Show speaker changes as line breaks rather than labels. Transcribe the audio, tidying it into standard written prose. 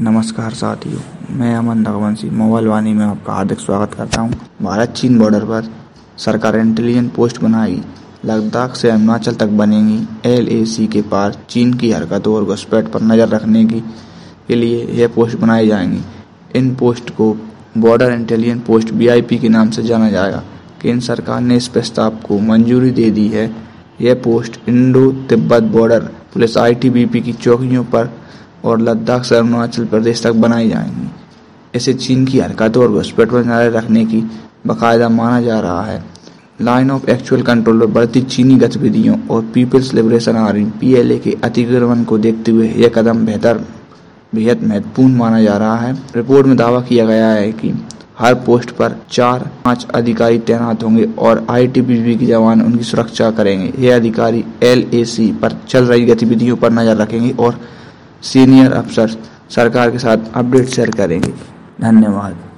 नमस्कार साथियों, मैं अमन रघुवंशी मोबाइल वाणी में आपका हार्दिक स्वागत करता हूं। भारत चीन बॉर्डर पर सरकार इंटेलिजेंस पोस्ट बनाएगी। लद्दाख से अरुणाचल तक बनेंगी LAC के पार चीन की हरकतों और घुसपैठ पर नजर रखने के लिए यह पोस्ट बनाई जाएंगी। इन पोस्ट को बॉर्डर इंटेलिजेंस पोस्ट BIP के नाम से जाना जाएगा। केंद्र सरकार ने इस प्रस्ताव को मंजूरी दे दी है। यह post Indo Tibet border police ITBP की चौकियों पर और लद्दाख से अरुणाचल प्रदेश तक बनाई जाएंगी। इसे चीन की हरकतों और घुसपैठ पर नजर रखने की बाकायदा माना जा रहा है। लाइन ऑफ एक्चुअल कंट्रोल पर बढ़ती चीनी गतिविधियों और पीपल्स लिबरेशन आर्मी PLA के अतिक्रमण को देखते हुए यह कदम बेहद महत्वपूर्ण माना जा रहा है। रिपोर्ट में दावा किया गया है कि हर पोस्ट पर 4-5 अधिकारी तैनात होंगे और ITBP के जवान उनकी सुरक्षा करेंगे। ये अधिकारी LAC पर चल रही गतिविधियों पर नजर रखेंगे और सीनियर अफसर सरकार के साथ अपडेट शेयर करेंगे। धन्यवाद।